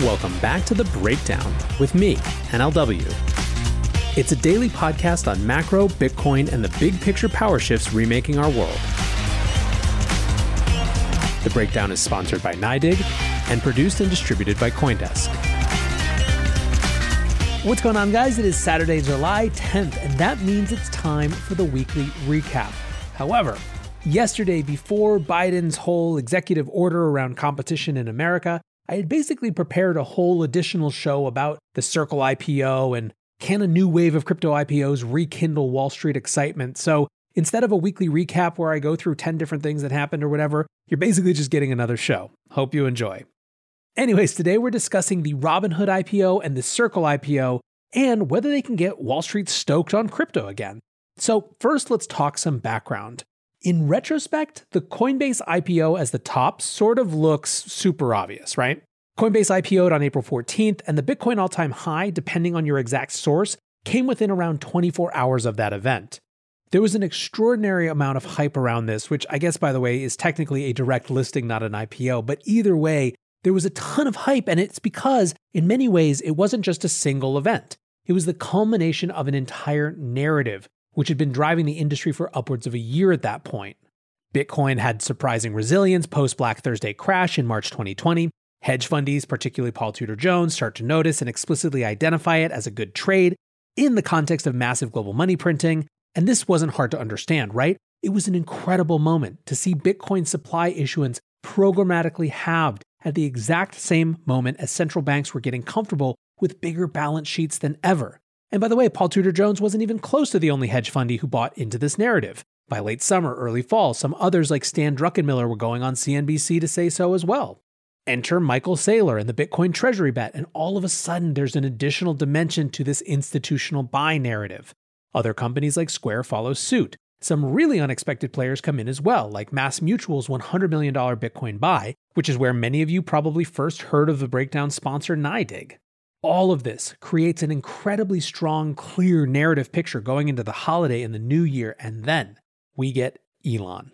Welcome back to The Breakdown with me, NLW. It's a daily podcast on macro, Bitcoin, and the big picture power shifts remaking our world. The Breakdown is sponsored by NYDIG and produced and distributed by CoinDesk. What's going on, guys? It is Saturday, July 10th, and that means it's time for the weekly recap. However, yesterday, before Biden's whole executive order around competition in America, I had basically prepared a whole additional show about the Circle IPO and can a new wave of crypto IPOs rekindle Wall Street excitement. So instead of a weekly recap where I go through 10 different things that happened or whatever, you're basically just getting another show. Hope you enjoy. Anyways, today we're discussing the Robinhood IPO and the Circle IPO and whether they can get Wall Street stoked on crypto again. So first, let's talk some background. In retrospect, the Coinbase IPO as the top sort of looks super obvious, right? Coinbase IPO'd on April 14th, and the Bitcoin all-time high, depending on your exact source, came within around 24 hours of that event. There was an extraordinary amount of hype around this, which I guess, by the way, is technically a direct listing, not an IPO, but either way, there was a ton of hype, and it's because, in many ways, it wasn't just a single event. It was the culmination of an entire narrative, which had been driving the industry for upwards of a year at that point. Bitcoin had surprising resilience post-Black Thursday crash in March 2020. Hedge fundies, particularly Paul Tudor Jones, start to notice and explicitly identify it as a good trade in the context of massive global money printing. And this wasn't hard to understand, right? It was an incredible moment to see Bitcoin supply issuance programmatically halved at the exact same moment as central banks were getting comfortable with bigger balance sheets than ever. And by the way, Paul Tudor Jones wasn't even close to the only hedge fundy who bought into this narrative. By late summer, early fall, some others like Stan Druckenmiller were going on CNBC to say so as well. Enter Michael Saylor and the Bitcoin Treasury bet, and all of a sudden there's an additional dimension to this institutional buy narrative. Other companies like Square follow suit. Some really unexpected players come in as well, like MassMutual's $100 million Bitcoin buy, which is where many of you probably first heard of the Breakdown sponsor NYDIG. All of this creates an incredibly strong, clear narrative picture going into the holiday and the new year, and then we get Elon.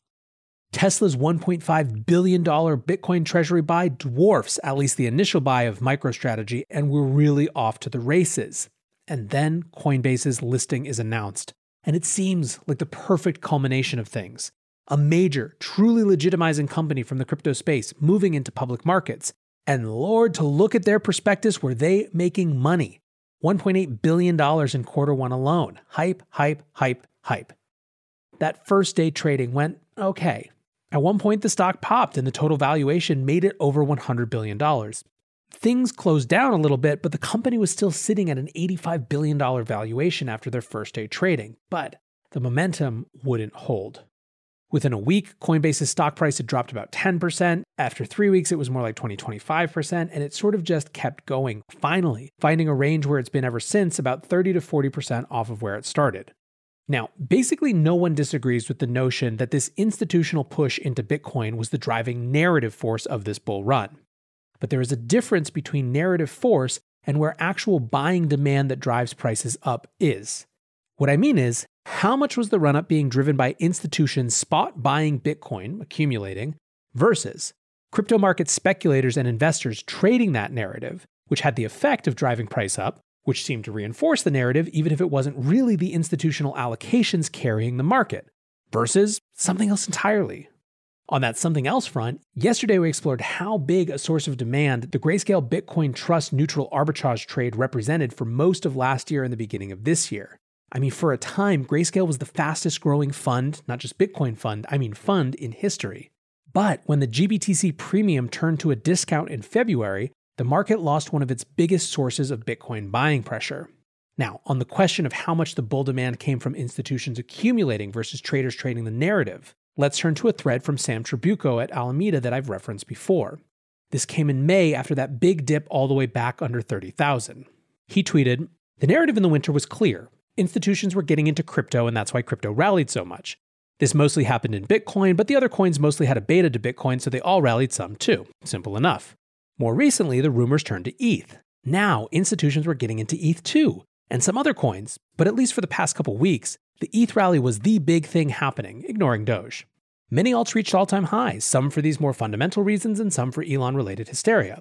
Tesla's $1.5 billion Bitcoin treasury buy dwarfs at least the initial buy of MicroStrategy, and we're really off to the races. And then Coinbase's listing is announced, and it seems like the perfect culmination of things. A major, truly legitimizing company from the crypto space moving into public markets. And Lord, to look at their prospectus, were they making money? $1.8 billion in quarter one alone. Hype, hype, hype, hype. That first day trading went okay. At one point, the stock popped and the total valuation made it over $100 billion. Things closed down a little bit, but the company was still sitting at an $85 billion valuation after their first day trading. But the momentum wouldn't hold. Within a week, Coinbase's stock price had dropped about 10%. After 3 weeks, it was more like 20-25%, and it sort of just kept going, finally finding a range where it's been ever since, about 30 to 40% off of where it started. Now, basically no one disagrees with the notion that this institutional push into Bitcoin was the driving narrative force of this bull run. But there is a difference between narrative force and where actual buying demand that drives prices up is. What I mean is, how much was the run-up being driven by institutions spot buying Bitcoin, accumulating, versus crypto market speculators and investors trading that narrative, which had the effect of driving price up, which seemed to reinforce the narrative even if it wasn't really the institutional allocations carrying the market, versus something else entirely. On that something else front, yesterday we explored how big a source of demand the Grayscale Bitcoin Trust neutral arbitrage trade represented for most of last year and the beginning of this year. I mean, for a time, Grayscale was the fastest growing fund, not just Bitcoin fund, fund in history. But when the GBTC premium turned to a discount in February, the market lost one of its biggest sources of Bitcoin buying pressure. Now, on the question of how much the bull demand came from institutions accumulating versus traders trading the narrative, let's turn to a thread from Sam Trabucco at Alameda that I've referenced before. This came in May after that big dip all the way back under 30,000. He tweeted, "The narrative in the winter was clear. Institutions were getting into crypto, and that's why crypto rallied so much. This mostly happened in Bitcoin, but the other coins mostly had a beta to Bitcoin, so they all rallied some too. Simple enough. More recently, the rumors turned to ETH. Now, institutions were getting into ETH too, and some other coins, but at least for the past couple weeks, the ETH rally was the big thing happening, ignoring Doge. Many alts reached all-time highs, some for these more fundamental reasons and some for Elon-related hysteria.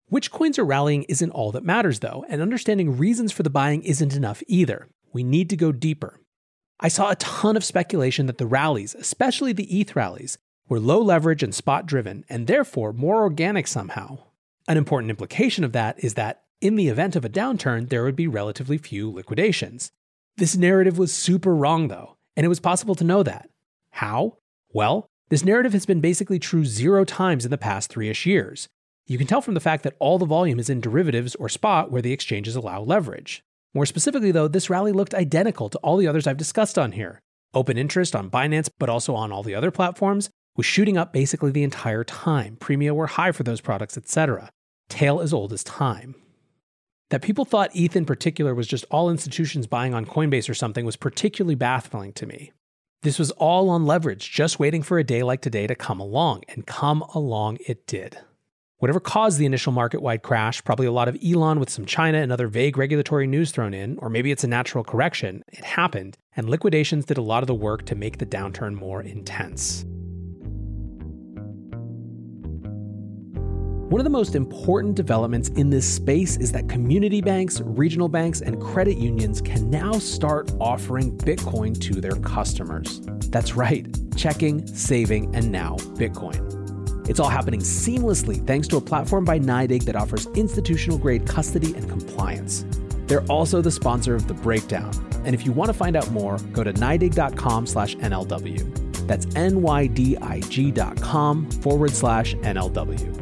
Which coins are rallying isn't all that matters though, and understanding reasons for the buying isn't enough either. We need to go deeper. I saw a ton of speculation that the rallies, especially the ETH rallies, were low leverage and spot driven, and therefore more organic somehow. An important implication of that is that in the event of a downturn, there would be relatively few liquidations. This narrative was super wrong though, and it was possible to know that. How? Well, this narrative has been basically true 0 times in the past 3-ish years. You can tell from the fact that all the volume is in derivatives or spot where the exchanges allow leverage. More specifically though, this rally looked identical to all the others I've discussed on here. Open interest on Binance, but also on all the other platforms, was shooting up basically the entire time. Premia were high for those products, etc. Tail as old as time. That people thought ETH in particular was just all institutions buying on Coinbase or something was particularly baffling to me. This was all on leverage, just waiting for a day like today to come along, and come along it did. Whatever caused the initial market-wide crash, probably a lot of Elon with some China and other vague regulatory news thrown in, or maybe it's a natural correction, it happened, and liquidations did a lot of the work to make the downturn more intense. One of the most important developments in this space is that community banks, regional banks, and credit unions can now start offering Bitcoin to their customers. That's right, checking, saving, and now Bitcoin. It's all happening seamlessly thanks to a platform by NYDIG that offers institutional-grade custody and compliance. They're also the sponsor of The Breakdown. And if you want to find out more, go to NYDIG.com/NLW. That's NYDIG.com/NLW.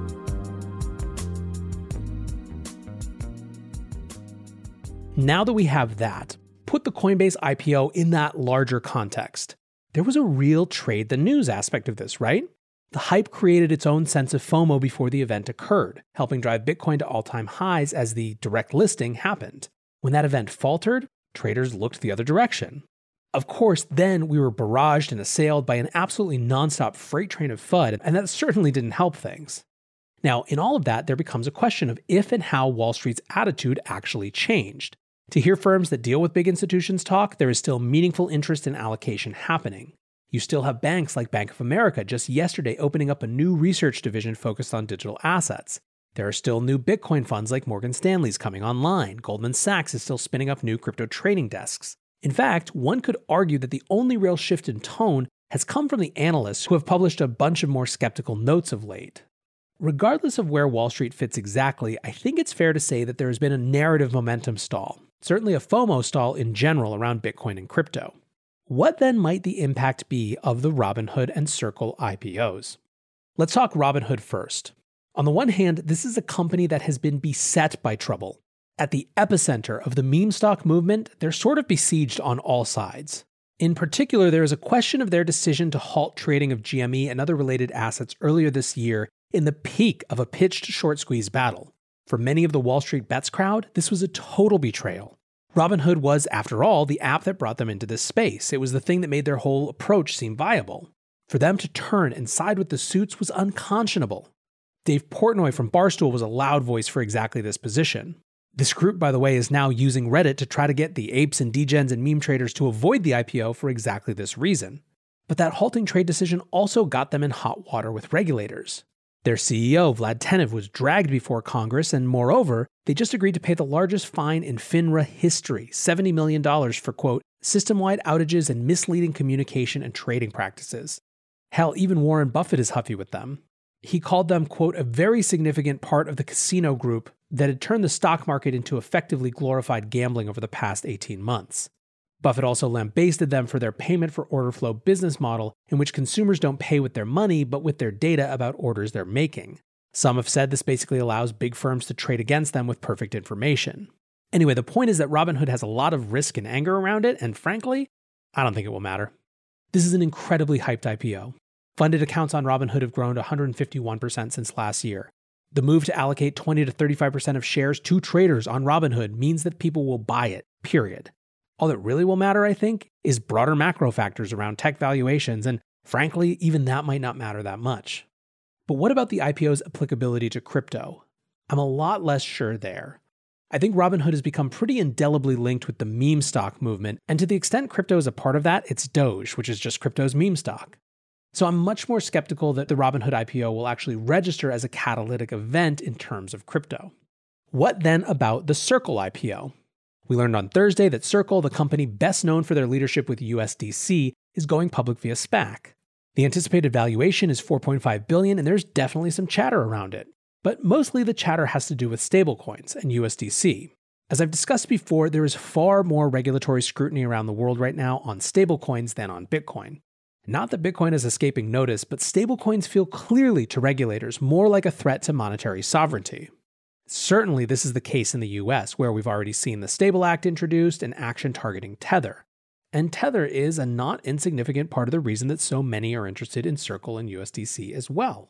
Now that we have that, put the Coinbase IPO in that larger context. There was a real trade the news aspect of this, right? The hype created its own sense of FOMO before the event occurred, helping drive Bitcoin to all-time highs as the direct listing happened. When that event faltered, traders looked the other direction. Of course, then we were barraged and assailed by an absolutely nonstop freight train of FUD, and that certainly didn't help things. Now, in all of that, there becomes a question of if and how Wall Street's attitude actually changed. To hear firms that deal with big institutions talk, there is still meaningful interest in allocation happening. You still have banks like Bank of America just yesterday opening up a new research division focused on digital assets. There are still new Bitcoin funds like Morgan Stanley's coming online. Goldman Sachs is still spinning up new crypto trading desks. In fact, one could argue that the only real shift in tone has come from the analysts who have published a bunch of more skeptical notes of late. Regardless of where Wall Street fits exactly, I think it's fair to say that there has been a narrative momentum stall, certainly a FOMO stall in general around Bitcoin and crypto. What then might the impact be of the Robinhood and Circle IPOs? Let's talk Robinhood first. On the one hand, this is a company that has been beset by trouble. At the epicenter of the meme stock movement, they're sort of besieged on all sides. In particular, there is a question of their decision to halt trading of GME and other related assets earlier this year in the peak of a pitched short squeeze battle. For many of the Wall Street Bets crowd, this was a total betrayal. Robinhood was, after all, the app that brought them into this space. It was the thing that made their whole approach seem viable. For them to turn and side with the suits was unconscionable. Dave Portnoy from Barstool was a loud voice for exactly this position. This group, by the way, is now using Reddit to try to get the apes and degens and meme traders to avoid the IPO for exactly this reason. But that halting trade decision also got them in hot water with regulators. Their CEO, Vlad Tenev, was dragged before Congress, and moreover, they just agreed to pay the largest fine in FINRA history, $70 million for, quote, system-wide outages and misleading communication and trading practices. Hell, even Warren Buffett is huffy with them. He called them, quote, a very significant part of the casino group that had turned the stock market into effectively glorified gambling over the past 18 months. Buffett also lambasted them for their payment for order flow business model, in which consumers don't pay with their money, but with their data about orders they're making. Some have said this basically allows big firms to trade against them with perfect information. Anyway, the point is that Robinhood has a lot of risk and anger around it, and frankly, I don't think it will matter. This is an incredibly hyped IPO. Funded accounts on Robinhood have grown to 151% since last year. The move to allocate 20 to 35% of shares to traders on Robinhood means that people will buy it, period. All that really will matter, I think, is broader macro factors around tech valuations, and frankly, even that might not matter that much. But what about the IPO's applicability to crypto? I'm a lot less sure there. I think Robinhood has become pretty indelibly linked with the meme stock movement, and to the extent crypto is a part of that, it's Doge, which is just crypto's meme stock. So I'm much more skeptical that the Robinhood IPO will actually register as a catalytic event in terms of crypto. What then about the Circle IPO? We learned on Thursday that Circle, the company best known for their leadership with USDC, is going public via SPAC. The anticipated valuation is $4.5 billion, and there's definitely some chatter around it. But mostly the chatter has to do with stablecoins and USDC. As I've discussed before, there is far more regulatory scrutiny around the world right now on stablecoins than on Bitcoin. Not that Bitcoin is escaping notice, but stablecoins feel clearly to regulators more like a threat to monetary sovereignty. Certainly, this is the case in the US, where we've already seen the Stable Act introduced and action targeting Tether. And Tether is a not insignificant part of the reason that so many are interested in Circle and USDC as well.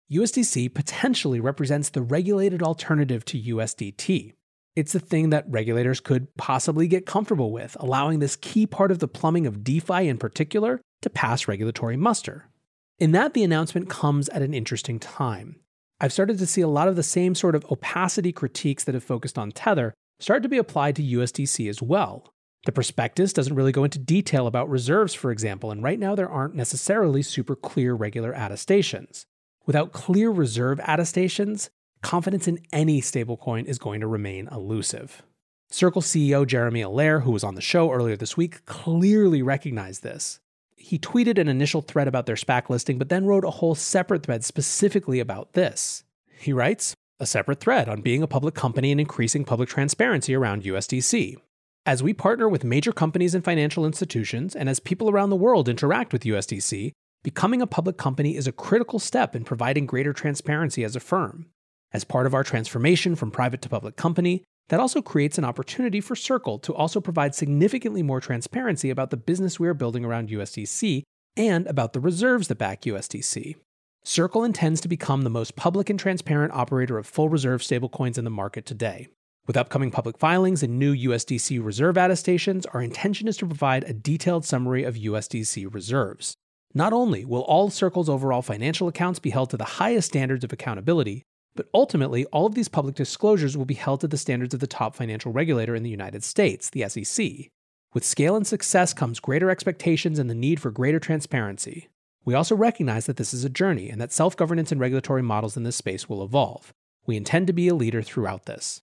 USDC potentially represents the regulated alternative to USDT. It's the thing that regulators could possibly get comfortable with, allowing this key part of the plumbing of DeFi in particular to pass regulatory muster. In that, the announcement comes at an interesting time. I've started to see a lot of the same sort of opacity critiques that have focused on Tether start to be applied to USDC as well. The prospectus doesn't really go into detail about reserves, for example, and right now there aren't necessarily super clear regular attestations. Without clear reserve attestations, confidence in any stablecoin is going to remain elusive. Circle CEO Jeremy Allaire, who was on the show earlier this week, clearly recognized this. He tweeted an initial thread about their SPAC listing, but then wrote a whole separate thread specifically about this. He writes, a separate thread on being a public company and increasing public transparency around USDC. As we partner with major companies and financial institutions, and as people around the world interact with USDC, becoming a public company is a critical step in providing greater transparency as a firm. As part of our transformation from private to public company, that also creates an opportunity for Circle to also provide significantly more transparency about the business we are building around USDC and about the reserves that back USDC. Circle intends to become the most public and transparent operator of full reserve stablecoins in the market today. With upcoming public filings and new USDC reserve attestations, our intention is to provide a detailed summary of USDC reserves. Not only will all Circle's overall financial accounts be held to the highest standards of accountability, but ultimately, all of these public disclosures will be held to the standards of the top financial regulator in the United States, the SEC. With scale and success comes greater expectations and the need for greater transparency. We also recognize that this is a journey and that self-governance and regulatory models in this space will evolve. We intend to be a leader throughout this.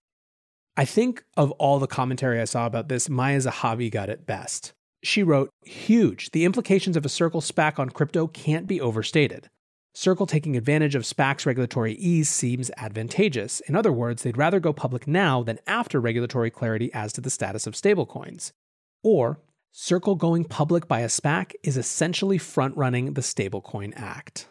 I think of all the commentary I saw about this, Maya Zahavi got it best. She wrote, huge. The implications of a Circle SPAC on crypto can't be overstated. Circle taking advantage of SPAC's regulatory ease seems advantageous. In other words, they'd rather go public now than after regulatory clarity as to the status of stablecoins. Or, Circle going public by a SPAC is essentially front-running the Stablecoin Act.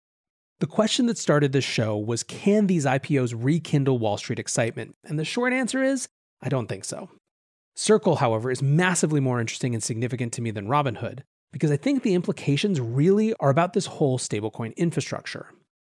The question that started this show was, can these IPOs rekindle Wall Street excitement? And the short answer is, I don't think so. Circle, however, is massively more interesting and significant to me than Robinhood, because I think the implications really are about this whole stablecoin infrastructure.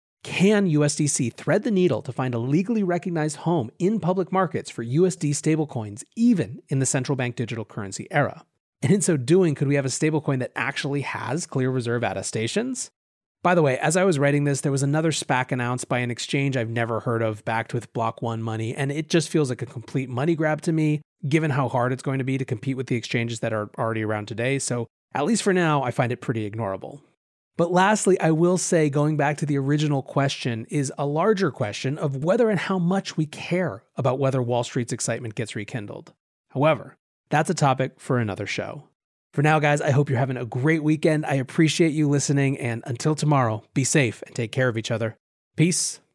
Can USDC thread the needle to find a legally recognized home in public markets for USD stablecoins, even in the central bank digital currency era? And in so doing, could we have a stablecoin that actually has clear reserve attestations? By the way, as I was writing this, there was another SPAC announced by an exchange I've never heard of, backed with Block One money, and it just feels like a complete money grab to me, given how hard it's going to be to compete with the exchanges that are already around today. So at least for now, I find it pretty ignorable. But lastly, I will say, going back to the original question, is a larger question of whether and how much we care about whether Wall Street's excitement gets rekindled. However, that's a topic for another show. For now, guys, I hope you're having a great weekend. I appreciate you listening, and until tomorrow, be safe and take care of each other. Peace.